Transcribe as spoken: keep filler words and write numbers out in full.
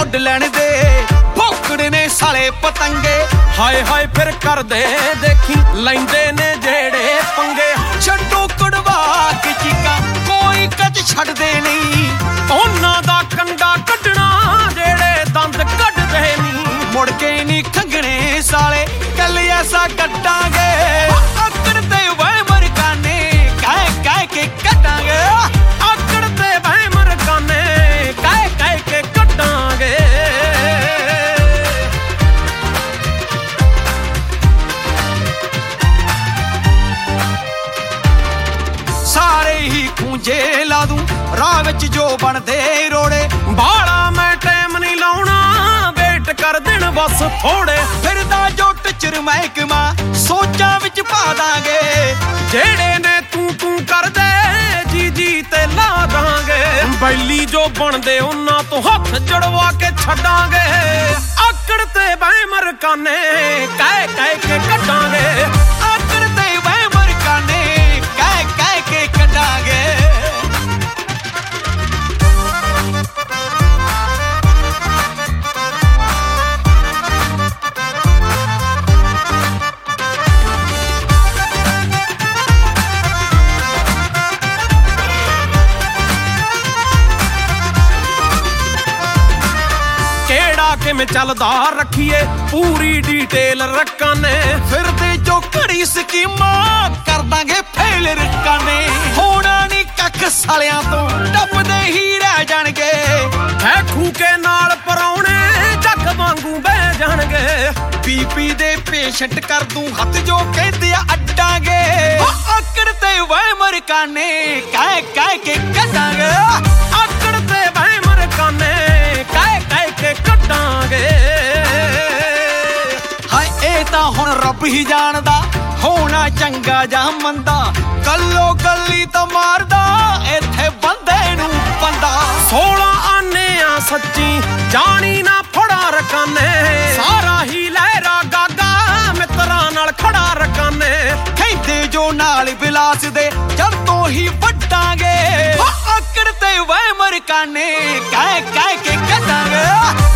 ਉੱਡ ਲੈਣ ਦੇ ਭੌਂਕੜੇ ਨੇ ਸਾਲੇ ਪਤੰਗੇ ਹਾਏ ਹਾਏ ਫਿਰ ਕਰਦੇ ਦੇਖੀ ਲੈਂਦੇ ਨੇ ਜਿਹੜੇ ਪੰਗੇ ਛੱਡੋ ਕੜਵਾ ਕੇ ਚੀਕਾਂ ਕੋਈ ਕੱਚ ਛੱਡਦੇ ਨਹੀਂ ਉਹਨਾਂ ਦਾ ਕੰਡਾ ਕੱਢਣਾ ਜਿਹੜੇ ਦੰਦ ਕੱਢਦੇ ਨਹੀਂ ਮੁੜ ਕੇ ਨਹੀਂ ਖੰਗਣੇ ਸਾਲੇ ਕੱਲ ਐਸਾ ਕੱਟਾਂਗੇ ਆਕੜ ਤੇ ਵੇ ਮਰਕਾਨੇ ਕਹਿ ਕਹਿ ਕੇ ਕੱਟਾਂਗੇ ਆਕੜ ਤੇ ਵੇ ਮਰਕਾਨੇ ਕਹਿ ਕਹਿ ਕੇ ਕੱਟਾਂਗੇ ਸਾਰੇ ਹੀ ਖੂੰਜੇ ਲਾ ਦੂੰ ਰਾਹ ਵਿੱਚ ਜੋ ਬਣਦੇ ਰੋੜੇ ਬਾਲਾ ਮੈਂ ਟਾਈਮ ਨਹੀਂ ਲਾਉਣਾ ਵੇਟ ਕਰ ਦੇਣ ਬਸ ਥੋੜੇ ਫਿਰਦਾ ਜੋ ਟਿਚਰ ਮਹਿਕਮਾ ਸੋਚਾਂ ਵਿੱਚ ਪਾ ਦਾਂਗੇ ਜਿਹੜੇ ਨੇ ਤੂੰ ਤੂੰ ਕਰਦੇ ਜੀ ਜੀ ਤੇ ਲਾ ਦਾਂਗੇ ਬੈਲੀ ਜੋ ਬਣਦੇ ਉਹਨਾਂ ਤੋਂ ਹੱਥ ਜੜਵਾ ਕੇ ਛੱਡਾਂਗੇ ਆਕੜ ਤੇ ਬੈ ਮਰਕਾਨੇ ਕਹਿ ਕਹਿ ਕੇ ਕੱਢਾਂਗੇ ਆਕੜ ਤੇ ਬੈ ਮਰਕਾਨੇ ਕਹਿ ਕਹਿ ਕੇ ਕੱਢਾਂਗੇ ਕਿਵੇਂ ਚੱਲਦਾ ਰੱਖੀਏ ਪੂਰੀ ਡੀਟੇਲ ਰੱਖਾਂ ਨੇ ਫਿਰਦੇ ਜੋ ਘੜੀ ਸਕੀਮਾਂ ਕਰ ਦਾਂਗੇ ਫੇਲ ਰੱਖਾਂ ਨੇ ਹੋਣਾ ਨੀ ਕੱਖ ਸਾਲਿਆਂ ਤੋਂ ਟੱਪਦੇ ਹੀ ਰਹਿ ਜਾਣਗੇ ਹੈ ਖੂਕੇ ਨਾਲ ਪਰੌਣੇ ਜੱਗ ਵਾਂਗੂ ਬਹਿ ਜਾਣਗੇ ਬੀਪੀ ਦੇ ਪੇਸ਼ੈਂਟ ਕਰ ਦੂੰ ਹੱਥ ਜੋ ਕਹਿੰਦੇ ਆ ਅੱਡਾਂਗੇ ਆਕੜ ਤੇ ਵੇ ਮਰਕਾਨੇ ਕਹਿ ਕਹਿ ਕੇ ਕੱਢਾਂਗੇ ਆਕੜ ਤੇ ਵੇ ਮਰਕਾਨੇ ਕਹਿ ਕਹਿ ਕੇ ਕੱਢਾਂਗੇ ਹਾਏ ਇਹ ਤਾਂ ਹੁਣ ਰੱਬ ਹੀ ਜਾਣਦਾ ਹੋਣਾ ਚੰਗਾ ਜਾਂ ਮੰਦਾ ਕੱਲੋ ਕੱਲੀ ਤਾਂ ਮਾਰਦਾ ਇੱਥੇ ਬੰਦੇ ਨੂੰ ਬੰਦਾ ਸੋਲਾਂ ਆਨੇ ਆ ਸੱਚੀ ਜਾਣੀ ਨਾ ਫੜਾ ਰਕਾਨੇ ਸਾਰਾ ਹੀ ਲਹਿਰਾ ਗਾਗਾ ਮਿੱਤਰਾਂ ਨਾਲ ਖੜਾ ਰਕਾਨੇ ਕਹਿੰਦੇ ਜੋ ਨਾਲ ਬਿਲਾਸ ਦੇ ਜਦ ਤੋਂ ਹੀ ਵੱਡਾਂਗੇ ਆਕੜ ਤੇ ਵੇ ਮਰਕਾਨੇ ਕਹਿ ਕਹਿ ਕੇ ਕੱਢਾਂਗੇ